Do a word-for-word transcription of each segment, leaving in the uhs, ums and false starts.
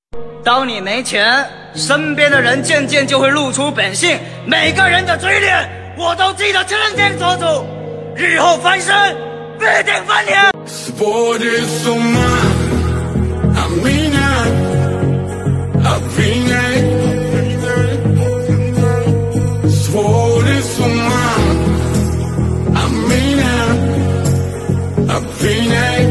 当你没钱，身边的人渐渐就会露出本性。每个人的嘴脸，我都记得清清楚楚。日后翻身，必定翻脸。 Сводит с ума, а меня обвиняй. Сводит с ума, а меня обвиняй.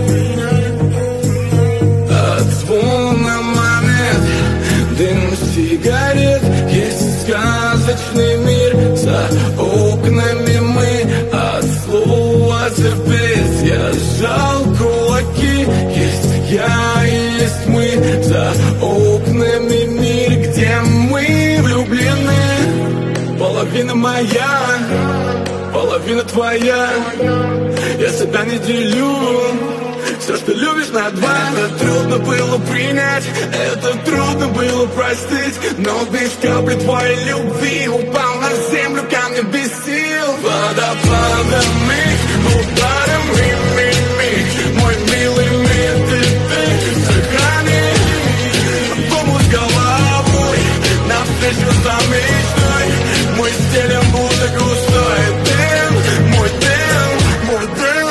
От звона монет, дым сигарет, есть сказочный мир. За окнами мы от слова терпеть. Я сжал кулаки, есть я и есть мы. За окнами мир, где мы влюблены. Половина моя, половина твоя. Я себя не делю. Все, что любишь на два. Это трудно было принять, это трудно было простить. Но без капли твоей любви упал на землю камнем без сил. Водопадами, ударами, ми, ми. Мой милый мир, ты, ты сохрани. Помощь головой, навстречу за мечтой. Мы стелем будто густой дым. Мой дым, мой дым.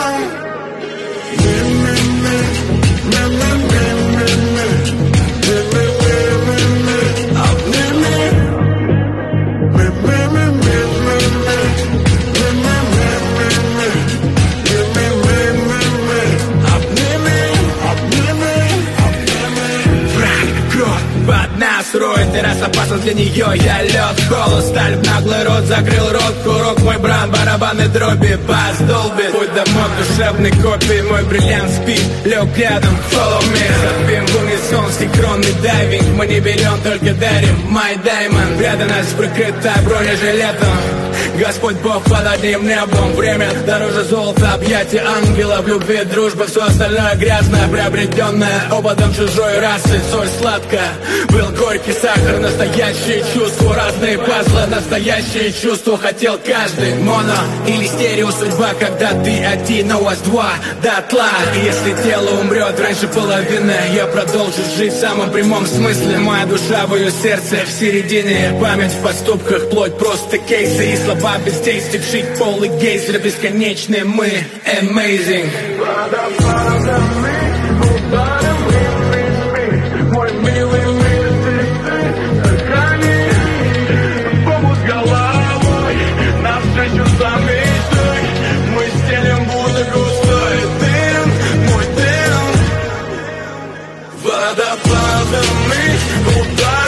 Строит и раз опасно для нее. Я лед, холод, сталь в наглый рот. Закрыл рот, курок, мой бран, барабаны, дроби, бас, долбит. Путь домой, душевный копий. Мой бриллиант спит, лег рядом, follow me. Запим в унисон, синхронный дайвинг. Мы не берем, только дарим, my diamond. Преданность прикрыта бронежилетом. Господь Бог под одним небом. Время дороже золота, объятия ангела. В любви, дружба, все остальное грязное, приобретенное опытом чужой расы. Соль сладкая, был горький сахар. Настоящие чувства, разные пазлы. Настоящие чувства хотел каждый. Моно или стерео судьба, когда ты один, а у вас два дотла. И если тело умрет раньше половины, я продолжу жить в самом прямом смысле. Моя душа в ее сердце, в середине. Память в поступках, плоть просто кейсы. И слова без действий, шить пол и гейзер. Бесконечные мы, amazing. Мой милый мир, ты сохрани. Помощь головой, навстречу за мечтой. Мы стелем будто густой дым. Мой дым. Водопадами удар.